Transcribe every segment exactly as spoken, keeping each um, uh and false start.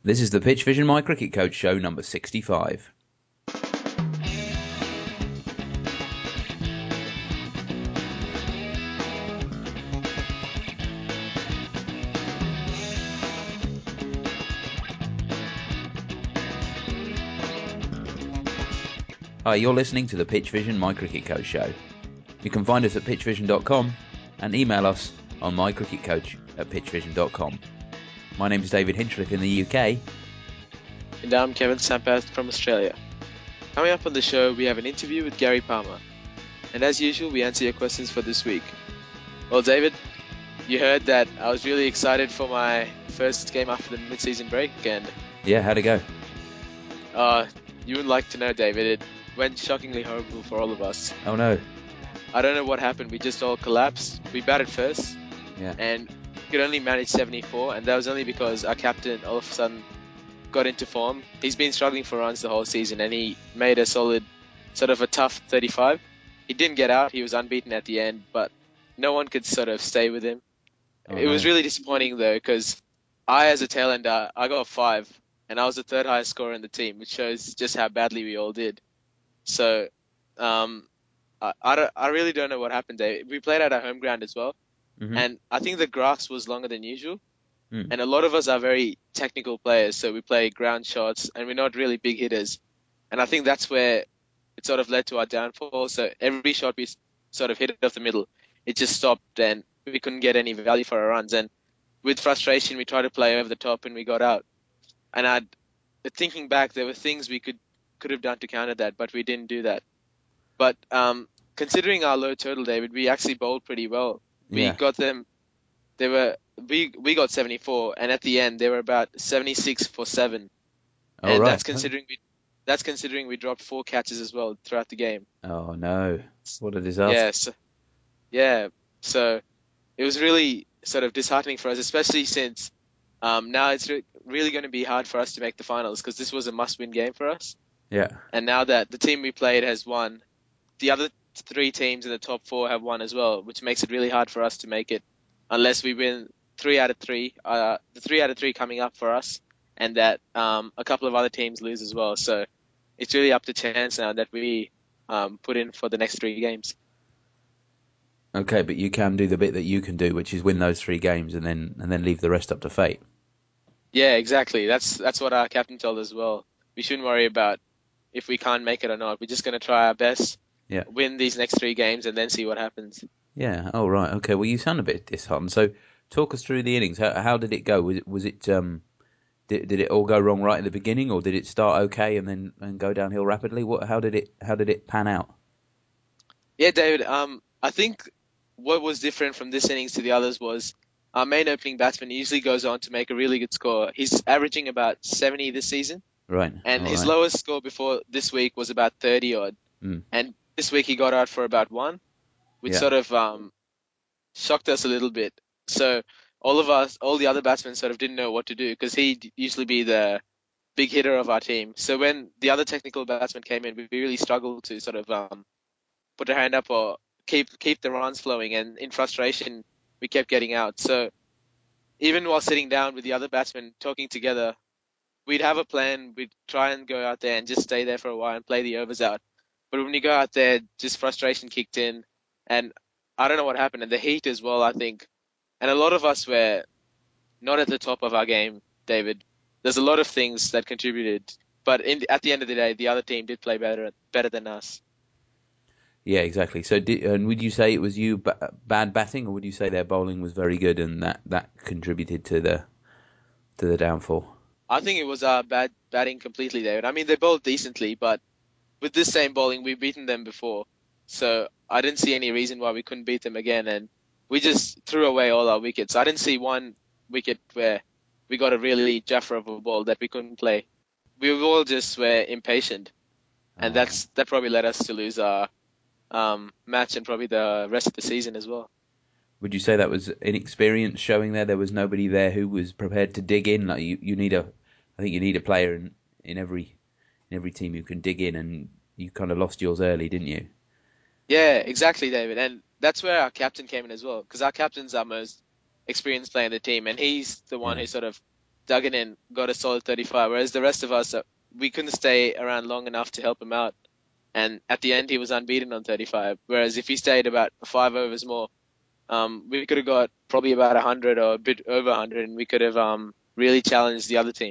This is the Pitch Vision My Cricket Coach show number sixty-five. Hi, you're listening to the Pitch Vision My Cricket Coach show. You can find us at pitch vision dot com and email us on mycricketcoach at pitch vision dot com. My name is David Hinchliffe in the U K. And I'm Kevin Sampath from Australia. Coming up on the show, we have an interview with Gary Palmer. And as usual, we answer your questions for this week. Well, David, you heard that I was really excited for my first game after the mid-season break. And Yeah, how'd it go? uh, you would like to know, David, it went shockingly horrible for all of us. Oh no. I don't know what happened. We just all collapsed. We batted first. Yeah. And could only manage seventy-four. And that was only because our captain all of a sudden got into form. He's been struggling for runs the whole season, and he made a solid, sort of a tough thirty-five. He didn't get out. He was unbeaten at the end, but no one could sort of stay with him. Oh, it no. was really disappointing, though, because I, as a tail ender, I got a five, and I was the third highest scorer in the team, which shows just how badly we all did. So, um, I, I, don't, I really don't know what happened there. We played at our home ground as well, Mm-hmm. and I think the grass was longer than usual. Mm. And a lot of us are very technical players, so we play ground shots, and we're not really big hitters. And I think that's where it sort of led to our downfall. So every shot we sort of hit it off the middle, it just stopped, and we couldn't get any value for our runs. And with frustration, we tried to play over the top, and we got out. And I'd, thinking back, there were things we could could have done to counter that, but we didn't do that. But um, considering our low total, David, we actually bowled pretty well. We Yeah. got them. They were we we got seventy-four, and at the end they were about seventy-six for seven. Oh, And right. that's considering we that's considering we dropped four catches as well throughout the game. Oh no. What a disaster. Yes, yeah. So it was really sort of disheartening for us, especially since um, now it's re- really going to be hard for us to make the finals because this was a must-win game for us. Yeah. And now that the team we played has won, the other three teams in the top four have won as well, which makes it really hard for us to make it unless we win three out of three. Uh, the three out of three coming up for us, and that um, a couple of other teams lose as well. So it's really up to chance now that we um, put in for the next three games. Okay, but you can do the bit that you can do, which is win those three games and then and then leave the rest up to fate. Yeah, exactly. That's that's what our captain told us as well. We shouldn't worry about if we can't make it or not. We're just going to try our best, Yeah. win these next three games, and then see what happens. Yeah. Oh, right. Okay. Well, you sound a bit disheartened. So, talk us through the innings. How, how did it go? Was it was it um did, did it all go wrong right at the beginning, or did it start okay and then and go downhill rapidly? What how did it how did it pan out? Yeah, David. Um, I think what was different from this innings to the others was our main opening batsman usually goes on to make a really good score. He's averaging about seventy this season, Right. and All his right. lowest score before this week was about thirty odd. Mm. And this week he got out for about one, which Yeah. sort of um, shocked us a little bit. So all of us, all the other batsmen sort of didn't know what to do because he'd usually be the big hitter of our team. So when the other technical batsmen came in, we really struggled to sort of um, put a hand up or keep keep the runs flowing. And in frustration, we kept getting out. So even while sitting down with the other batsmen talking together, we'd have a plan. We'd try and go out there and just stay there for a while and play the overs out. But when you go out there, just frustration kicked in, and I don't know what happened. And the heat as well, I think. And a lot of us were not at the top of our game, David. There's a lot of things that contributed, but in, at the end of the day, the other team did play better better than us. Yeah. Exactly. So, did, and would you say it was you ba- bad batting, or would you say their bowling was very good and that that contributed to the to the downfall? I think it was uh, bad batting completely, David. I mean, they bowled decently, but with this same bowling, we've beaten them before. So I didn't see any reason why we couldn't beat them again. And we just threw away all our wickets. I didn't see one wicket where we got a really jaffer of a ball that we couldn't play. We all just were impatient. And Oh. that's that probably led us to lose our um, match and probably the rest of the season as well. Would you say that was inexperience showing there? There was nobody there who was prepared to dig in. Like you, you need a, I think you need a player in, in every in every team who can dig in, and you kind of lost yours early, didn't you? Yeah, exactly, David. And that's where our captain came in as well, because our captain's our most experienced player in the team, and he's the one Yeah. who sort of dug it in, got a solid thirty-five, whereas the rest of us, uh, we couldn't stay around long enough to help him out. And at the end, he was unbeaten on thirty-five. Whereas if he stayed about five overs more, um, we could have got probably about one hundred or a bit over one hundred, and we could have um, really challenged the other team.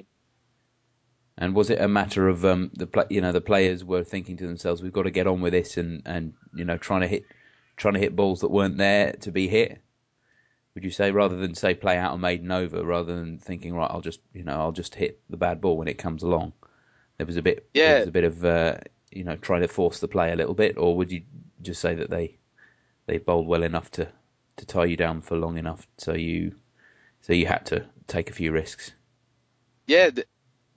And was it a matter of um, the pla you know the players were thinking to themselves, we've got to get on with this, and, and you know trying to hit trying to hit balls that weren't there to be hit? Would you say, rather than say play out a maiden over, rather than thinking, right, I'll just you know I'll just hit the bad ball when it comes along? There was a bit there Yeah, was a bit of uh, you know trying to force the play a little bit, or would you just say that they they bowled well enough to, to tie you down for long enough so you so you had to take a few risks? yeah, th-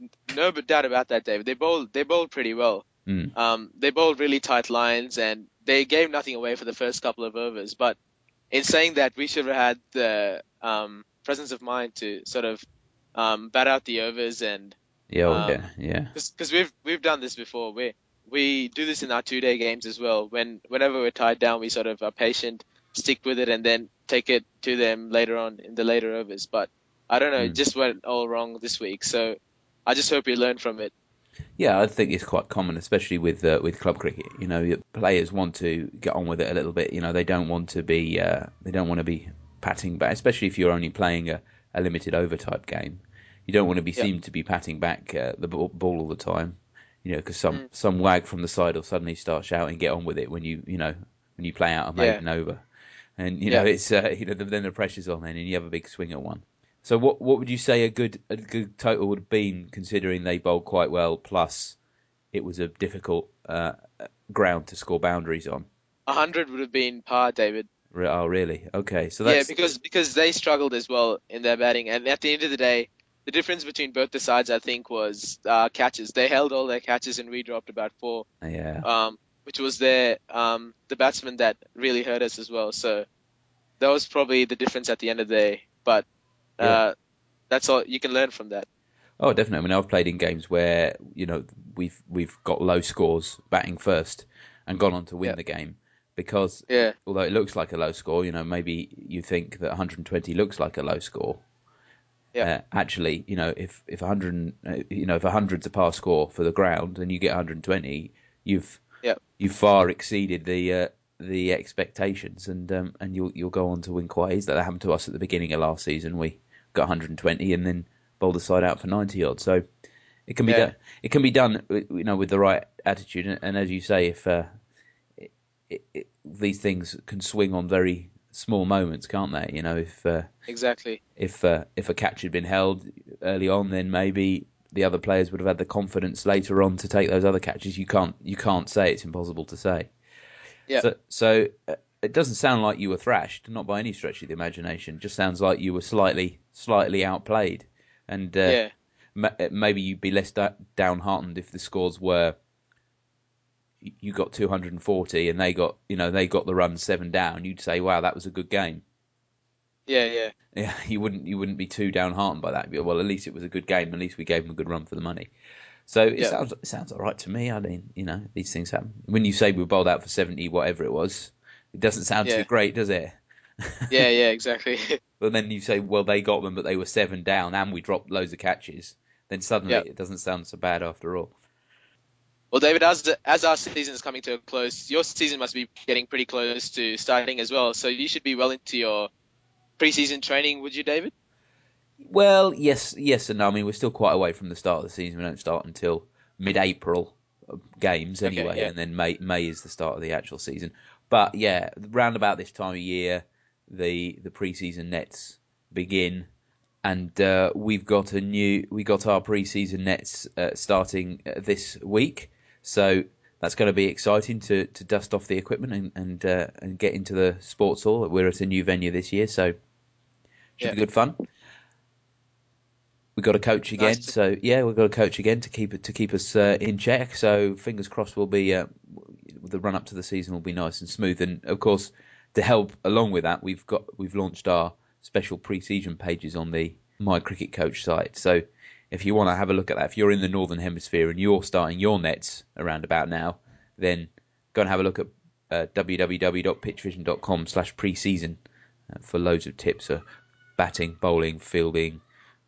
no but doubt about that, David. They bowled, they bowled pretty well. Mm. Um, they bowled really tight lines, and they gave nothing away for the first couple of overs. But in saying that, we should have had the um, presence of mind to sort of um, bat out the overs, and Yeah, oh, yeah, um, yeah. because we've we've done this before. We we do this in our two day games as well. When whenever we're tied down, we sort of are patient, stick with it, and then take it to them later on in the later overs. But I don't know, it Mm. just went all wrong this week. So I just hope we learn from it. Yeah, I think it's quite common, especially with uh, with club cricket. You know, players want to get on with it a little bit. You know, they don't want to be uh, they don't want to be patting back, especially if you're only playing a, a limited over type game. You don't want to be Yeah. seen to be patting back uh, the ball, ball all the time. You know, because some Mm, some wag from the side will suddenly start shouting, "Get on with it!" when you you know when you play out a yeah. maiden over, and you know Yeah. it's uh, you know then the pressure's on, then and you have a big swing at one. So what what would you say a good a good total would have been, considering they bowled quite well, plus it was a difficult uh, ground to score boundaries on? A hundred would have been par, David. Re- Oh, really? Okay, so Yeah, that's because because they struggled as well in their batting, and at the end of the day, the difference between both the sides, I think, was uh, catches. They held all their catches, and we dropped about four, yeah, um, which was their um, the batsman that really hurt us as well. So that was probably the difference at the end of the day. But yeah. uh, that's all you can learn from that. Oh, definitely. I mean, I've played in games where you know we've we've got low scores batting first and gone on to win Yeah, the game because yeah, although it looks like a low score, you know, maybe you think that one hundred twenty looks like a low score. yeah, Uh, actually, you know, if if one hundred, uh, you know, if one hundred's a par score for the ground and you get one hundred twenty, you've yeah, you've far exceeded the uh, the expectations, and um, and you'll you'll go on to win quite easily. That happened to us at the beginning of last season. We got one hundred twenty and then bowled the side out for ninety odd. So it can be yeah, done. It can be done, you know, with the right attitude. And, and as you say, if uh, it, it, it, these things can swing on very small moments, can't they? You know, if uh, exactly. if uh, if a catch had been held early on, then maybe the other players would have had the confidence later on to take those other catches. You can't you can't say, it's impossible to say. Yeah, So so uh, it doesn't sound like you were thrashed, not by any stretch of the imagination. It just sounds like you were slightly slightly outplayed, and uh, yeah, ma- maybe you'd be less da- downheartened if the scores were you got two hundred forty and they got you know they got the run seven down. You'd say, wow, that was a good game. yeah, yeah, Yeah, you wouldn't you wouldn't be too downheartened by that. You'd be, well, at least it was a good game. At least we gave them a good run for the money. So it yeah, sounds it sounds all right to me. I mean, you know, these things happen. When you say we were bowled out for seventy, whatever it was, it doesn't sound too yeah, great, does it? yeah, yeah, exactly. But then you say, well, they got them, but they were seven down, and we dropped loads of catches. Then suddenly Yeah. it doesn't sound so bad after all. Well, David, as the, as our season is coming to a close, your season must be getting pretty close to starting as well. So you should be well into your preseason training, would you, David? Well, yes, yes, and no. I mean, we're still quite away from the start of the season. We don't start until mid-April, uh, games Okay, anyway, yeah, and then May May is the start of the actual season. But yeah, round about this time of year, the the pre-season nets begin, and uh, we've got a new we got our pre-season nets uh, starting uh, this week. So that's going to be exciting to, to dust off the equipment and and, uh, and get into the sports hall. We're at a new venue this year, so should yeah. be good fun. We've got a coach Nice. again, To, so yeah, we've got a coach again to keep it to keep us uh, in check. So fingers crossed, we'll be uh, the run up to the season will be nice and smooth. And of course, to help along with that, we've got we've launched our special pre-season pages on the My Cricket Coach site. So if you want to have a look at that, if you're in the Northern Hemisphere and you're starting your nets around about now, then go and have a look at uh, w w w dot pitch vision dot com slash pre-season uh, for loads of tips for batting, bowling, fielding,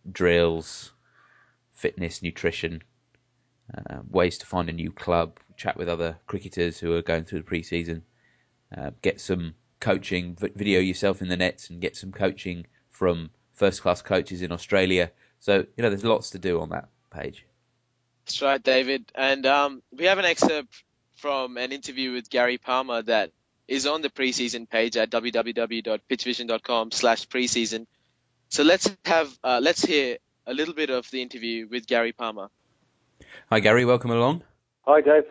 drills, fitness, nutrition, uh, ways to find a new club, chat with other cricketers who are going through the pre-season, uh, get some coaching, video yourself in the nets and get some coaching from first-class coaches in Australia. So, you know, there's lots to do on that page. That's right, David. And um, we have an excerpt from an interview with Gary Palmer that is on the preseason page at w w w dot pitch vision dot com slash preseason. So let's have uh, let's hear a little bit of the interview with Gary Palmer. Hi, Gary. Welcome along. Hi, Dave.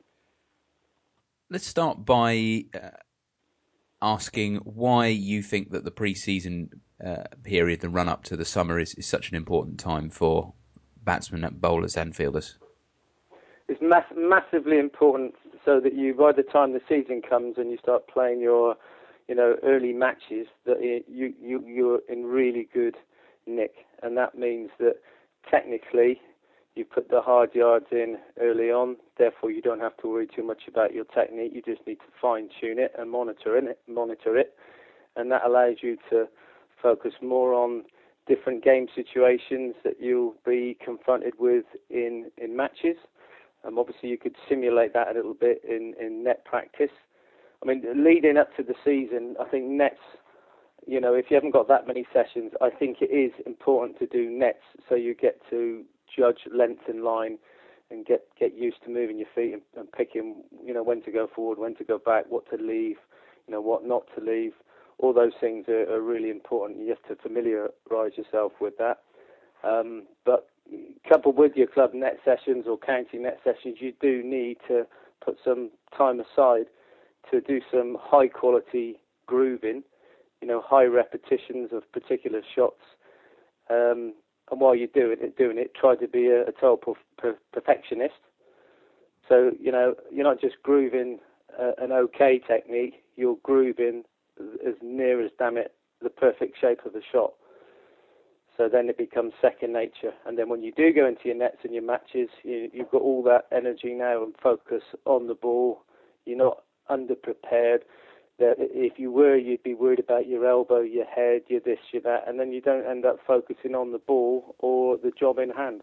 Let's start by uh, asking why you think that the pre-season uh, period, the run-up to the summer, is, is such an important time for batsmen, bowlers and fielders. It's mass- massively important so that you, by the time the season comes and you start playing your, you know, early matches, that you, you, you're in really good nick. And that means that technically you put the hard yards in early on, therefore you don't have to worry too much about your technique. You just need to fine-tune it and monitor it, monitor it. And that allows you to focus more on different game situations that you'll be confronted with in, in matches. Um, obviously, you could simulate that a little bit in, in net practice. I mean, leading up to the season, I think nets, you know, if you haven't got that many sessions, I think it is important to do nets so you get to judge length and line and get, get used to moving your feet and, and picking, you know, when to go forward, when to go back, what to leave, you know, what not to leave. All those things are, are really important. You have to familiarise yourself with that. Um, but coupled with your club net sessions or county net sessions, you do need to put some time aside to do some high-quality grooving, you know, high repetitions of particular shots. Um, and while you're doing it, doing it, try to be a, a total per- perfectionist. So, you know, you're not just grooving uh, an okay technique, you're grooving as near as, damn it, the perfect shape of the shot. So then it becomes second nature. And then when you do go into your nets and your matches, you, you've got all that energy now and focus on the ball. You're not underprepared. That if you were, you'd be worried about your elbow, your head, your this, your that, and then you don't end up focusing on the ball or the job in hand.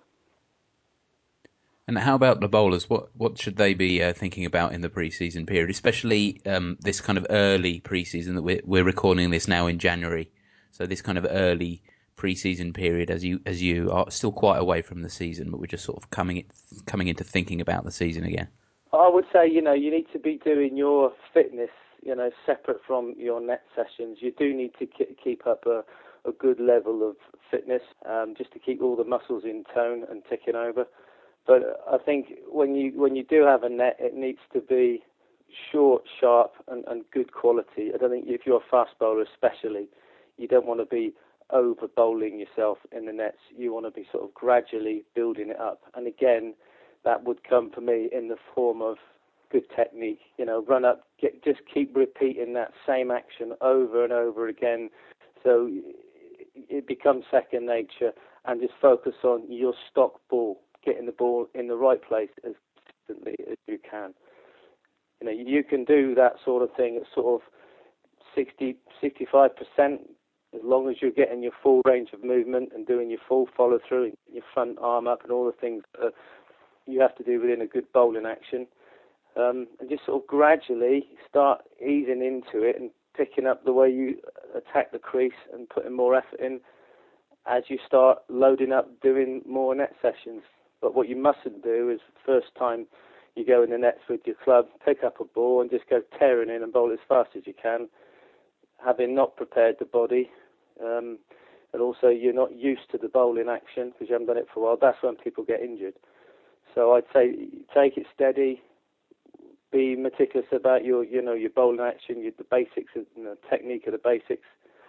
And how about the bowlers? What what should they be uh, thinking about in the pre-season period, especially um, this kind of early pre-season that we're we're recording this now in January? So this kind of early pre-season period, as you as you are still quite away from the season, but we're just sort of coming it, coming into thinking about the season again. I would say, you know, you need to be doing your fitness, you know, separate from your net sessions. You do need to keep up a, a good level of fitness, um, just to keep all the muscles in tone and ticking over. But I think when you when you do have a net, it needs to be short, sharp, and, and good quality. I don't think if you're a fast bowler especially, you don't want to be over bowling yourself in the nets. You want to be sort of gradually building it up. And again, that would come for me in the form of good technique. You know, run up, get, just keep repeating that same action over and over again, so it becomes second nature. And just focus on your stock ball, getting the ball in the right place as consistently as you can. You know, you can do that sort of thing at sort of sixty, sixty-five percent, as long as you're getting your full range of movement and doing your full follow through, your front arm up, and all the things that you have to do within a good bowling action. Um, and just sort of gradually start easing into it and picking up the way you attack the crease and putting more effort in as you start loading up doing more net sessions. But what you mustn't do is first time you go in the nets with your club, pick up a ball and just go tearing in and bowl as fast as you can, having not prepared the body. Um, and also you're not used to the bowling action because you haven't done it for a while. That's when people get injured. So I'd say take it steady, be meticulous about your, you know, your bowling action, your, the basics, you know, technique of the basics,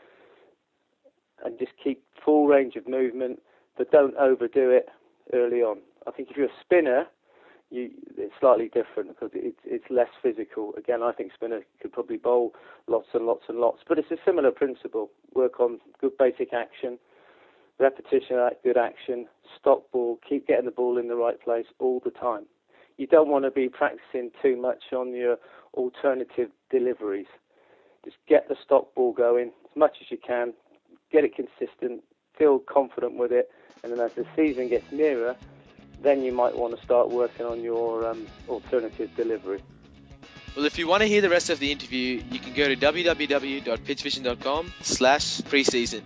and just keep full range of movement, but don't overdo it early on. I think if you're a spinner, you, it's slightly different because it's it's less physical. Again, I think spinner could probably bowl lots and lots and lots, but it's a similar principle. Work on good basic action, repetition of that good action, stock ball, keep getting the ball in the right place all the time. You don't want to be practicing too much on your alternative deliveries. Just get the stock ball going as much as you can, get it consistent, feel confident with it, and then as the season gets nearer, then you might want to start working on your um, alternative delivery. Well, if you want to hear the rest of the interview, you can go to w w w dot pitch vision dot com slash preseason.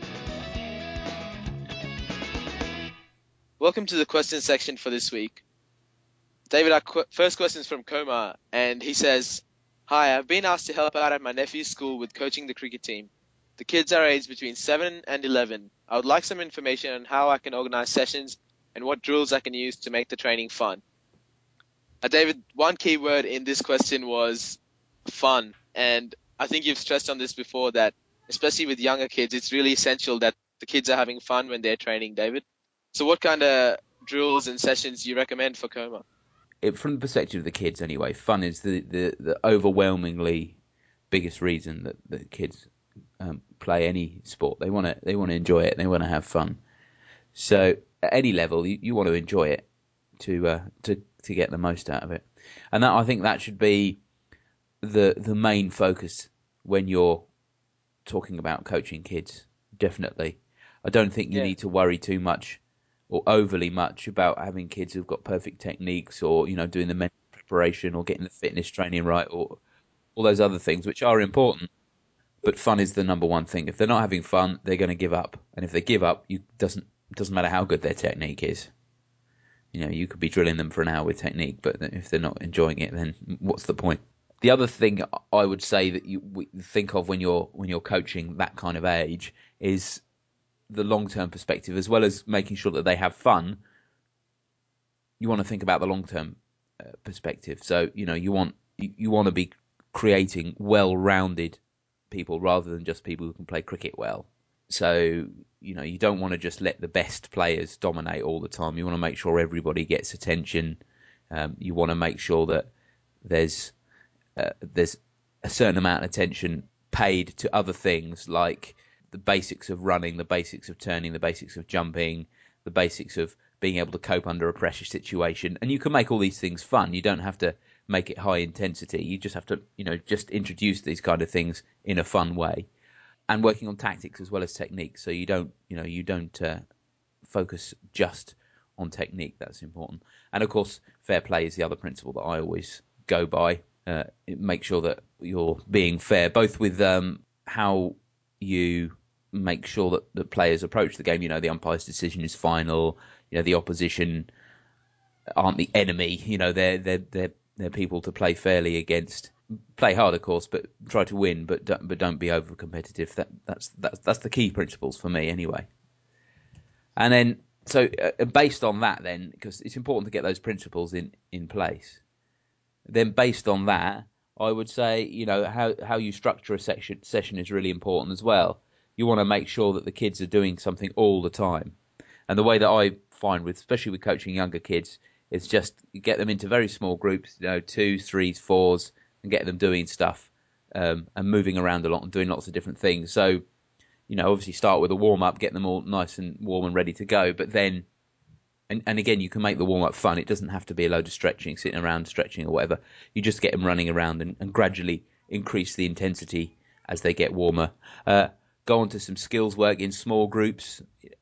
Welcome to the question section for this week. David, our qu- first question is from Komar, and he says, "Hi, I've been asked to help out at my nephew's school with coaching the cricket team. The kids are aged between seven and eleven. I would like some information on how I can organize sessions and what drills I can use to make the training fun." Uh, David, one key word in this question was fun. And I think you've stressed on this before that, especially with younger kids, it's really essential that the kids are having fun when they're training, David. So what kind of drills and sessions do you recommend for Komar? It, from the perspective of the kids anyway, fun is the, the, the overwhelmingly biggest reason that the kids um, play any sport. They want to they want to enjoy it. They want to have fun. So at any level, you, you want to enjoy it to uh, to to get the most out of it, and that I think that should be the the main focus when you're talking about coaching kids. Definitely, I don't think you Yeah. need to worry too much or overly much about having kids who've got perfect techniques, or you know doing the mental preparation, or getting the fitness training right, or all those other things which are important. But fun is the number one thing. If they're not having fun, they're going to give up, and if they give up, you doesn't it doesn't matter how good their technique is. You know, you could be drilling them for an hour with technique, but if they're not enjoying it, then what's the point? The other thing I would say that you think of when you're when you're coaching that kind of age is the long-term perspective, as well as making sure that they have fun. You want to think about the long-term uh, perspective. So, you know, you want you, you want to be creating well-rounded people rather than just people who can play cricket well. So, you know, you don't want to just let the best players dominate all the time. You want to make sure everybody gets attention. Um, you want to make sure that there's uh, there's a certain amount of attention paid to other things like the basics of running, the basics of turning, the basics of jumping, the basics of being able to cope under a pressure situation. And you can make all these things fun. You don't have to make it high intensity. You just have to, you know, just introduce these kind of things in a fun way. And working on tactics as well as technique, so you don't, you know, you don't uh, focus just on technique. That's important. And of course, fair play is the other principle that I always go by. Uh, make sure that you're being fair, both with um, how you make sure that the players approach the game. You know, the umpire's decision is final. You know, the opposition aren't the enemy. You know, they're they're they're they're people to play fairly against. Play hard, of course, but try to win. But don't, but don't be over competitive. That that's that's that's the key principles for me, anyway. And then, so uh, based on that, then, because it's important to get those principles in, in place. Then, based on that, I would say, you know, how how you structure a section session is really important as well. You want to make sure that the kids are doing something all the time. And the way that I find, with especially with coaching younger kids, is just get them into very small groups, you know, twos, threes, fours, and get them doing stuff um, and moving around a lot and doing lots of different things. So, you know, obviously start with a warm-up, get them all nice and warm and ready to go. But then, and, and again, you can make the warm-up fun. It doesn't have to be a load of stretching, sitting around stretching or whatever. You just get them running around and, and gradually increase the intensity as they get warmer. Uh, go on to some skills work in small groups.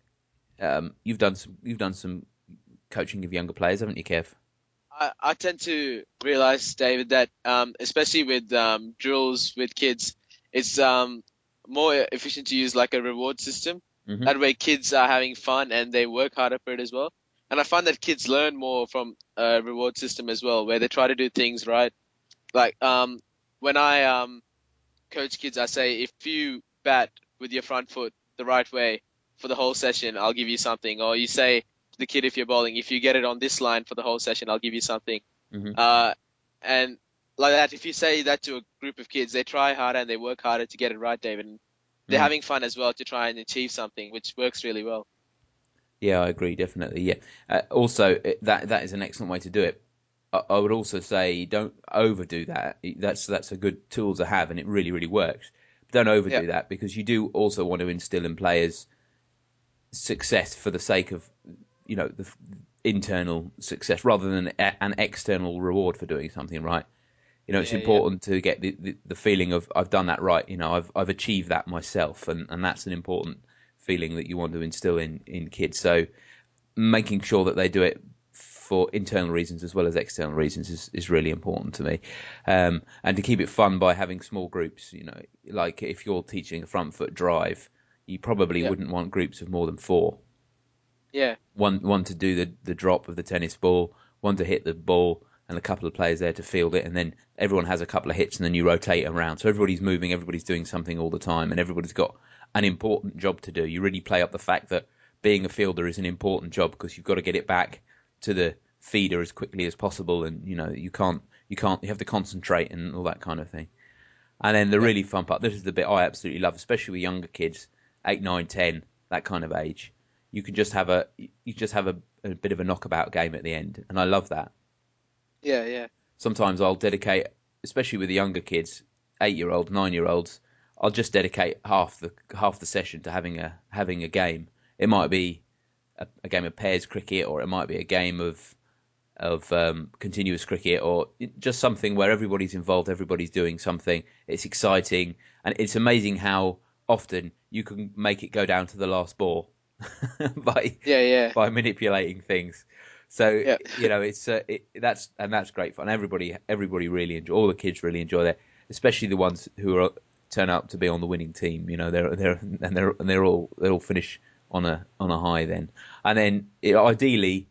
Um, you've done some, you've done some coaching of younger players, haven't you, Kev? I, I tend to realize, David, that um, especially with um, drills with kids, it's um, more efficient to use like a reward system. Mm-hmm. That way kids are having fun and they work harder for it as well. And I find that kids learn more from a reward system as well, where they try to do things right. Like um, when I um, coach kids, I say, if you bat with your front foot the right way for the whole session, I'll give you something. Or you say to the kid, if you're bowling, if you get it on this line for the whole session, I'll give you something. Mm-hmm. Uh, and like that, if you say that to a group of kids, they try harder and they work harder to get it right, David. And they're Mm. having fun as well to try and achieve something, which works really well. Yeah, I agree, definitely. Yeah. Uh, also, that that is an excellent way to do it. I, I would also say don't overdo that. That's that's a good tool to have, and it really, really works. But don't overdo Yeah. that, because you do also want to instill in players success for the sake of, you know, the internal success rather than an external reward for doing something right. You know, it's Yeah, yeah. important to get the, the, the feeling of I've done that right. You know, I've I've achieved that myself, and, and that's an important feeling that you want to instill in, in kids. So making sure that they do it for internal reasons as well as external reasons is, is really important to me. Um, and to keep it fun by having small groups, you know, like if you're teaching a front foot drive, you probably Yeah. wouldn't want groups of more than four. Yeah. One one to do the, the drop of the tennis ball, one to hit the ball, and a couple of players there to field it, and then everyone has a couple of hits, and then you rotate around. So everybody's moving, everybody's doing something all the time, and everybody's got an important job to do. You really play up the fact that being a fielder is an important job because you've got to get it back to the feeder as quickly as possible, and you know you can't you can't you have to concentrate and all that kind of thing. And then the Yeah. really fun part, this is the bit I absolutely love, especially with younger kids, eight, nine, ten, that kind of age. You can just have a you just have a, a bit of a knockabout game at the end, and I love that. Yeah. Yeah. Sometimes I'll dedicate, especially with the younger kids, eight-year-olds, nine-year-olds, I'll just dedicate half the half the session to having a having a game. It might be a, a game of pairs cricket, or it might be a game of of um, continuous cricket, or just something where everybody's involved, everybody's doing something. It's exciting, and it's amazing how often you can make it go down to the last ball by Yeah. Yeah. by manipulating things. So Yeah. you know, it's uh, it, that's and that's great fun. Everybody, everybody really enjoy. All the kids really enjoy that, especially the ones who are turn out to be on the winning team. You know, they're they're and they're and they're all they all finish on a on a high then, and then it, ideally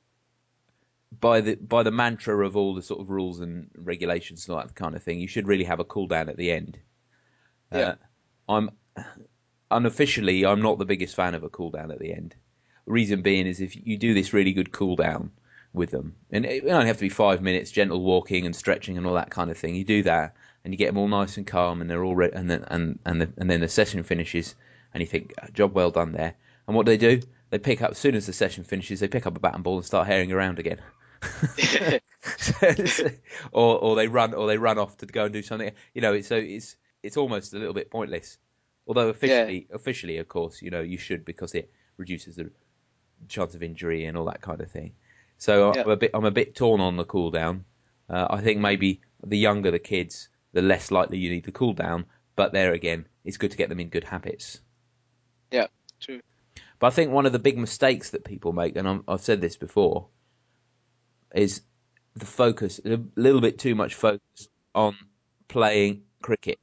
by the by the mantra of all the sort of rules and regulations and all that kind of thing, you should really have a cool down at the end. Yeah. Uh, I'm unofficially I'm not the biggest fan of a cool down at the end. Reason being is if you do this really good cool down with them, and it only have to be five minutes, gentle walking and stretching and all that kind of thing. You do that, and you get them all nice and calm, and they're all re- and then and and, the, and then the session finishes, and you think, job well done there. And what do they do? They pick up as soon as the session finishes, they pick up a bat and ball and start herring around again. or or they run or they run off to go and do something. You know, so it's it's almost a little bit pointless. Although Yeah. officially, officially, of course, you know, you should because it reduces the chance of injury and all that kind of thing. So Yeah. I'm a bit I'm a bit torn on the cool down. Uh, I think maybe the younger the kids, the less likely you need to cool down. But there again, it's good to get them in good habits. Yeah. True. But I think one of the big mistakes that people make, and I'm, I've said this before, is the focus, a little bit too much focus on playing cricket,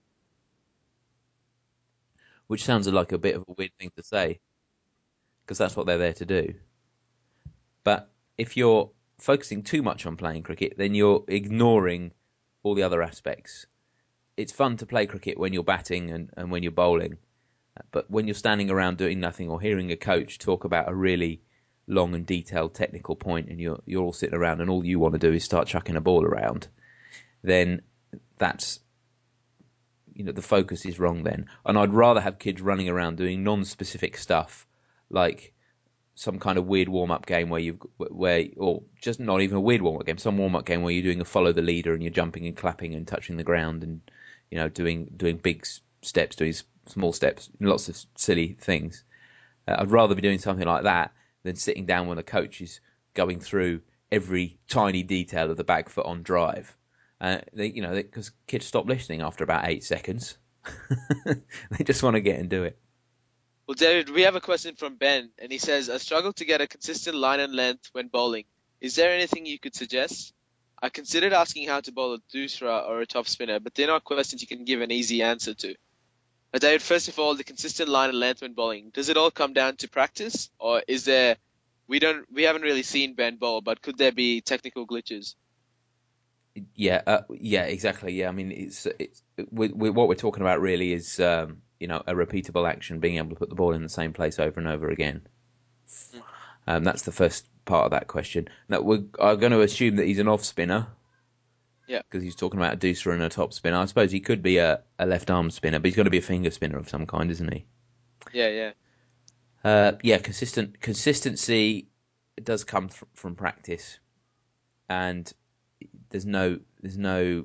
which sounds like a bit of a weird thing to say because that's what they're there to do. But if you're focusing too much on playing cricket, then you're ignoring all the other aspects. It's fun to play cricket when you're batting and, and when you're bowling, but when you're standing around doing nothing or hearing a coach talk about a really long and detailed technical point and you're you're all sitting around and all you want to do is start chucking a ball around, then that's, you know, the focus is wrong then. And I'd rather have kids running around doing non-specific stuff like some kind of weird warm-up game where you've where or just not even a weird warm-up game, some warm-up game where you're doing a follow the leader and you're jumping and clapping and touching the ground and, you know, doing doing big steps, doing small steps, lots of silly things. Uh, I'd rather be doing something like that than sitting down when a coach is going through every tiny detail of the back foot on drive. Uh, they, you know, because kids stop listening after about eight seconds. They just want to get and do it. Well, David, we have a question from Ben, and he says, I struggle to get a consistent line and length when bowling. Is there anything you could suggest? I considered asking how to bowl a doosra or a top spinner, but they're not questions you can give an easy answer to. But David, first of all, the consistent line and length when bowling, does it all come down to practice, or is there, we don't, we haven't really seen Ben bowl, but could there be technical glitches? Yeah, uh, yeah, exactly. Yeah, I mean, it's it's we, we, what we're talking about really is um, you know, a repeatable action, being able to put the ball in the same place over and over again. Mm. Um, that's the first part of that question. Now we're I'm going to assume that he's an off spinner. Yeah. Because he's talking about a deucer and a top spinner. I suppose he could be a, a left arm spinner, but he's going to be a finger spinner of some kind, isn't he? Yeah, yeah. Uh, yeah, consistent consistency does come th- from practice, and there's no there's no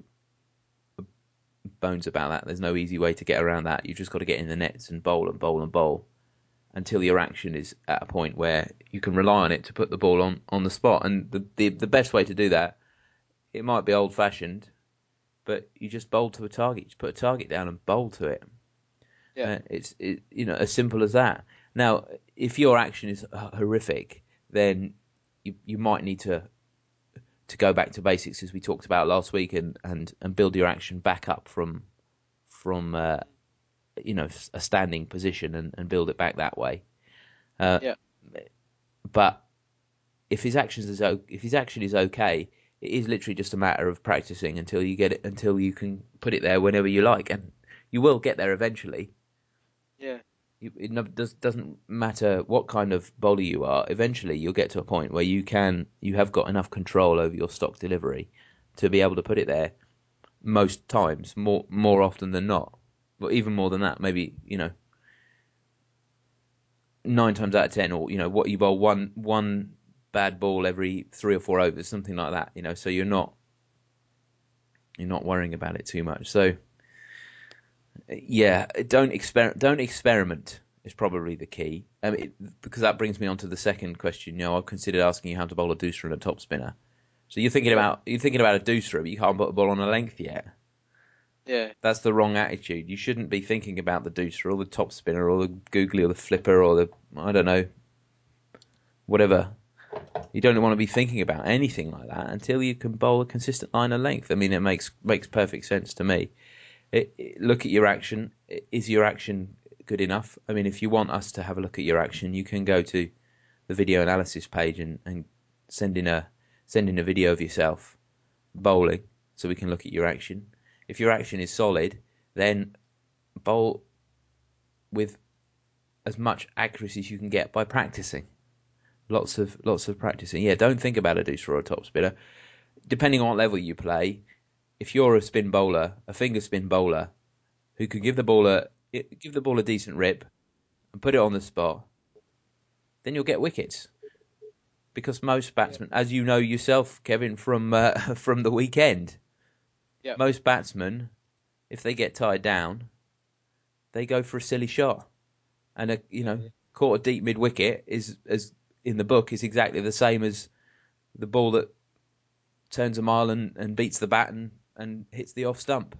bones about that. There's no easy way to get around that. You've just got to get in the nets and bowl and bowl and bowl until your action is at a point where you can rely on it to put the ball on, on the spot. And the, the the best way to do that, it might be old fashioned, but you just bowl to a target. You just put a target down and bowl to it. Yeah. Uh, it's it, you know, as simple as that. Now, if your action is horrific, then you you might need to to go back to basics, as we talked about last week, and, and, and build your action back up from from uh, you know a standing position and, and build it back that way. Uh, Yeah. But if his actions is o- if his action is okay, it is literally just a matter of practicing until you get it, until you can put it there whenever you like, and you will get there eventually. Yeah. You, it no, does, doesn't matter what kind of bowler you are. Eventually, you'll get to a point where you can you have got enough control over your stock delivery to be able to put it there most times, more more often than not. But even more than that, maybe you know nine times out of ten, or you know what you bowl one one bad ball every three or four overs, something like that. You know, so you're not you're not worrying about it too much. So yeah, don't exper don't experiment is probably the key. I mean, because that brings me on to the second question. You know, I've considered asking you how to bowl a deucer and a top spinner. So you're thinking Yeah. about you're thinking about a deucer, but you can't put a ball on a length yet. Yeah. That's the wrong attitude. You shouldn't be thinking about the deucer or the top spinner or the googly or the flipper or the I don't know whatever. You don't want to be thinking about anything like that until you can bowl a consistent line of length. I mean, it makes makes perfect sense to me. It, it, look at your action. Is your action good enough? I mean, if you want us to have a look at your action, you can go to the video analysis page and, and send in a send in a video of yourself bowling, so we can look at your action. If your action is solid, then bowl with as much accuracy as you can get by practicing. Lots of lots of practicing. Yeah, don't think about a deucer or a top spinner. Depending on what level you play, if you're a spin bowler, a finger spin bowler, who could give the ball a give the ball a decent rip and put it on the spot, then you'll get wickets. Because most batsmen, as you know yourself, Kevin, from uh, from the weekend, Yeah. most batsmen, if they get tied down, they go for a silly shot, and a you know caught a deep mid wicket is as in the book is exactly the same as the ball that turns a mile and, and beats the bat and, and hits the off stump.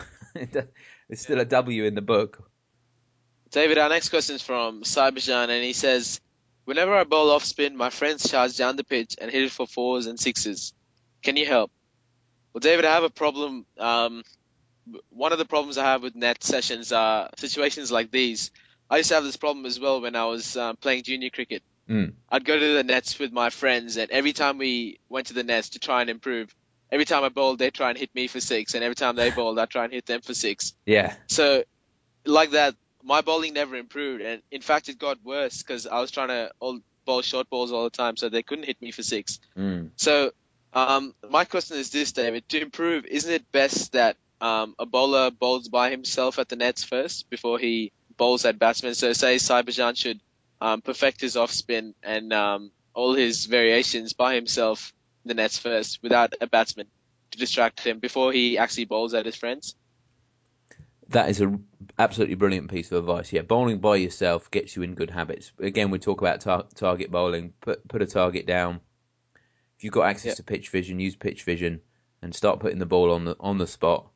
It's still a W in the book. David, our next question is from Cyberjan, and he says, whenever I bowl off spin, my friends charge down the pitch and hit it for fours and sixes. Can you help? Well, David, I have a problem. Um, one of the problems I have with net sessions are situations like these. I used to have this problem as well when I was um, playing junior cricket. Mm. I'd go to the nets with my friends, and every time we went to the nets to try and improve, every time I bowled, they'd try and hit me for six, and every time they bowled, I'd try and hit them for six. Yeah. So, like that, my bowling never improved, and in fact, it got worse because I was trying to all, bowl short balls all the time, so they couldn't hit me for six. Mm. So, um, my question is this, David: to improve, isn't it best that um, a bowler bowls by himself at the nets first before he bowls at batsmen? So, say Cyberjan should um, perfect his off spin and um, all his variations by himself in the nets first, without a batsman to distract him before he actually bowls at his friends. That is a absolutely brilliant piece of advice. Yeah, bowling by yourself gets you in good habits. Again, we talk about tar- target bowling. Put put a target down. If you've got access Yeah. to pitch vision, use pitch vision and start putting the ball on the on the spot.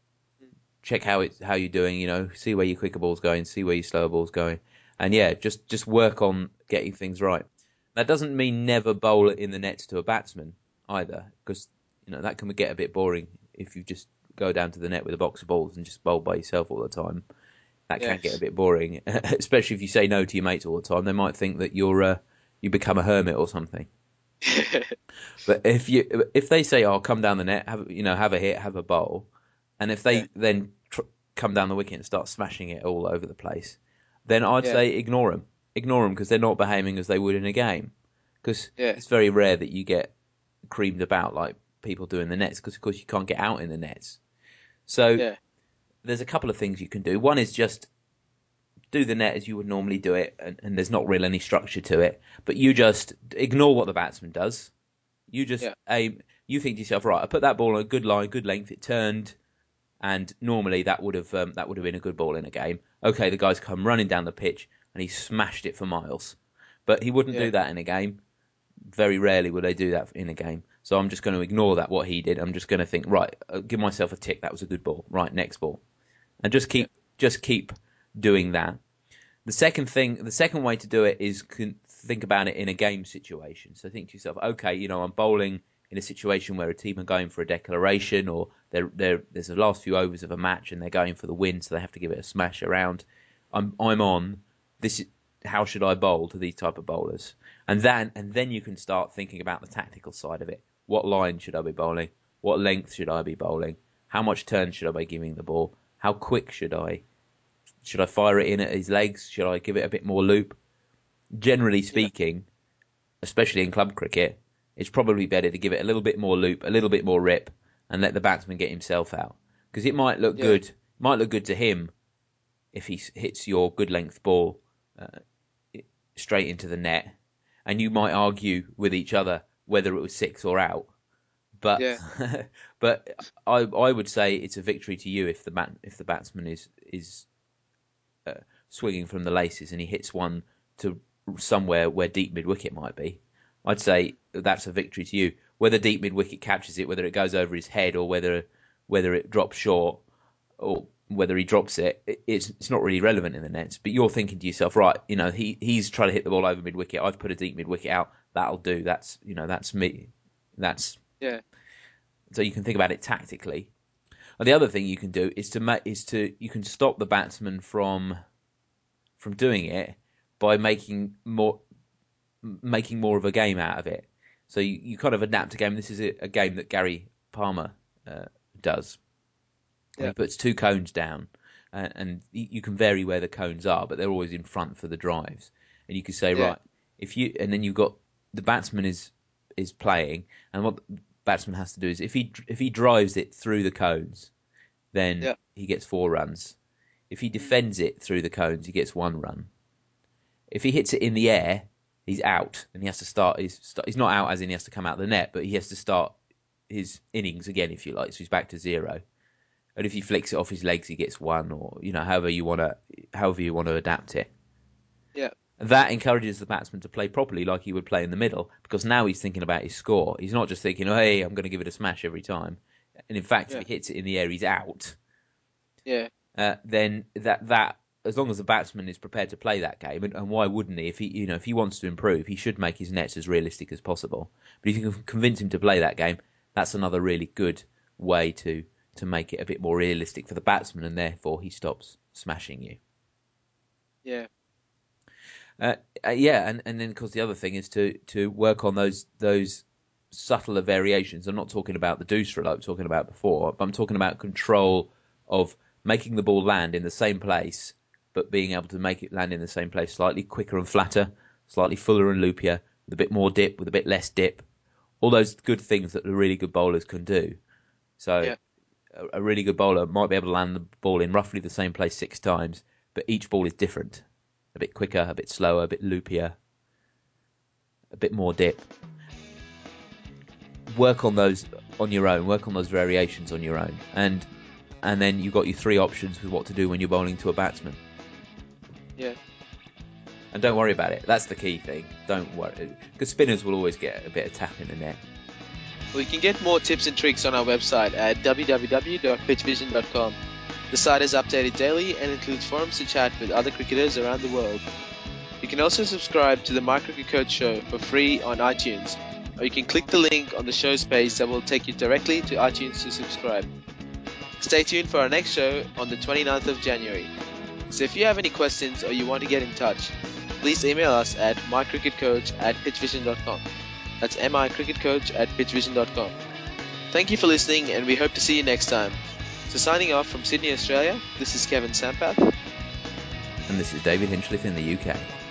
Check how it's how you're doing. You know, see where your quicker ball's going, see where your slower ball's going, and yeah, just just work on getting things right. That doesn't mean never bowl it in the nets to a batsman either, because you know that can get a bit boring if you just go down to the net with a box of balls and just bowl by yourself all the time. That can Yeah. get a bit boring, especially if you say no to your mates all the time. They might think that you're uh, you become a hermit or something. But if you if they say, "Oh, come down the net, have you know, have a hit, have a bowl," and if they Yeah. then tr- come down the wicket and start smashing it all over the place, then I'd Yeah. say ignore them, ignore them because they're not behaving as they would in a game. Because Yeah. it's very rare that you get creamed about like people do in the nets, because of course you can't get out in the nets. So Yeah. there's a couple of things you can do. One is just do the net as you would normally do it, and, and there's not really any structure to it. But you just ignore what the batsman does. You just Yeah. aim. You think to yourself, right? I put that ball on a good line, good length. It turned, and normally that would have um, that would have been a good ball in a game. Okay, the guy's come running down the pitch and he smashed it for miles, but he wouldn't Yeah. do that in a game. Very rarely would they do that in a game. So I'm just going to ignore that what he did. I'm just going to think, right, uh, give myself a tick. That was a good ball. Right, next ball, and just keep Yeah. just keep doing that. The second thing, the second way to do it is con- think about it in a game situation. So think to yourself, okay, you know, I'm bowling in a situation where a team are going for a declaration, or they're, they're, there's the last few overs of a match and they're going for the win, so they have to give it a smash around. I'm I'm on. This is, how should I bowl to these type of bowlers? And then and then you can start thinking about the tactical side of it. What line should I be bowling? What length should I be bowling? How much turn should I be giving the ball? How quick should I? Should I fire it in at his legs? Should I give it a bit more loop? Generally speaking, yeah. especially in club cricket, it's probably better to give it a little bit more loop, a little bit more rip, and let the batsman get himself out. Because it might look yeah. good, might look good to him if he hits your good length ball uh, straight into the net, and you might argue with each other whether it was six or out. But yeah. but I I would say it's a victory to you if the bat, if the batsman is is uh, swinging from the laces and he hits one to somewhere where deep mid wicket might be. I'd say that's a victory to you. Whether deep mid wicket captures it, whether it goes over his head, or whether whether it drops short, or whether he drops it, it's it's not really relevant in the nets. But you're thinking to yourself, right? You know, he he's trying to hit the ball over mid wicket. I've put a deep mid wicket out. That'll do. That's you know that's me. That's yeah. So you can think about it tactically. And the other thing you can do is to ma- is to you can stop the batsman from from doing it by making more making more of a game out of it. So you, you kind of adapt a game. This is a, a game that Gary Palmer uh, does. Yeah. He puts two cones down, and, and you can vary where the cones are, but they're always in front for the drives. And you can say, yeah. right, if you and then you've got the batsman is is playing, and what the batsman has to do is if he if he drives it through the cones, then yeah. he gets four runs. If he defends it through the cones, he gets one run. If he hits it in the air, he's out, and he has to start his. He's not out as in he has to come out of the net, but he has to start his innings again, if you like. So he's back to zero. And if he flicks it off his legs, he gets one, or you know, however you want to, however you want to adapt it. Yeah. That encourages the batsman to play properly, like he would play in the middle, because now he's thinking about his score. He's not just thinking, "Oh, hey, I'm going to give it a smash every time." And in fact, yeah. if he hits it in the air, he's out. Yeah. Uh, then that that as long as the batsman is prepared to play that game, and, and why wouldn't he? If he you know if he wants to improve, he should make his nets as realistic as possible. But if you can convince him to play that game, that's another really good way to to make it a bit more realistic for the batsman, and therefore he stops smashing you. Yeah. Uh, uh, yeah, and, and then of course the other thing is to, to work on those those subtler variations. I'm not talking about the deuce rule I was talking about before, but I'm talking about control of making the ball land in the same place, but being able to make it land in the same place slightly quicker and flatter, slightly fuller and loopier, with a bit more dip, with a bit less dip. All those good things that the really good bowlers can do. So yeah. a, a really good bowler might be able to land the ball in roughly the same place six times, but each ball is different. A bit quicker, a bit slower, a bit loopier, a bit more dip. Work on those on your own. Work on those variations on your own, and and then you've got your three options with what to do when you're bowling to a batsman. Yeah. And don't worry about it. That's the key thing. Don't worry, because spinners will always get a bit of tap in the net. Well, you can get more tips and tricks on our website at w w w dot pitch vision dot com. The site is updated daily and includes forums to chat with other cricketers around the world. You can also subscribe to the My Cricket Coach Show for free on iTunes, or you can click the link on the show's page that will take you directly to iTunes to subscribe. Stay tuned for our next show on the twenty-ninth of January. So if you have any questions or you want to get in touch, please email us at mycricketcoach at pitchvision dot com. That's mycricketcoach at pitchvision dot com. Thank you for listening, and we hope to see you next time. So signing off from Sydney, Australia, this is Kevin Sampath. And this is David Hinchliffe in the U K.